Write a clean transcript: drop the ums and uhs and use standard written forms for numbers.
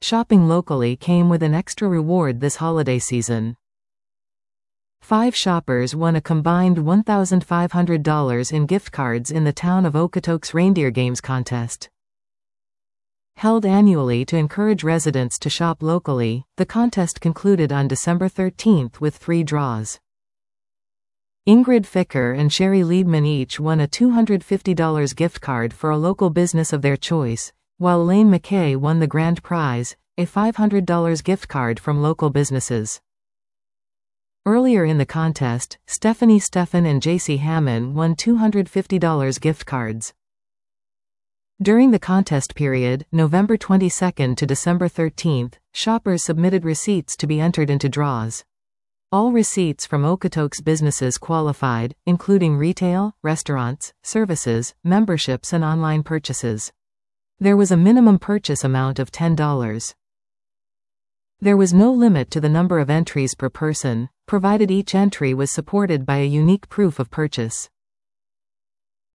Shopping locally came with an extra reward this holiday season. 5 shoppers won a combined $1,500 in gift cards in the town of Okotoks Reindeer Games contest. Held annually to encourage residents to shop locally, the contest concluded on December 13 with 3 draws. Ingrid Ficker and Sherry Liebman each won a $250 gift card for a local business of their choice, while Elaine McKay won the grand prize, a $500 gift card from local businesses. Earlier in the contest, Stephanie Stephan and JC Hammond won $250 gift cards. During the contest period, November 22 to December 13, shoppers submitted receipts to be entered into draws. All receipts from Okotoks businesses qualified, including retail, restaurants, services, memberships and online purchases. There was a minimum purchase amount of $10. There was no limit to the number of entries per person, provided each entry was supported by a unique proof of purchase.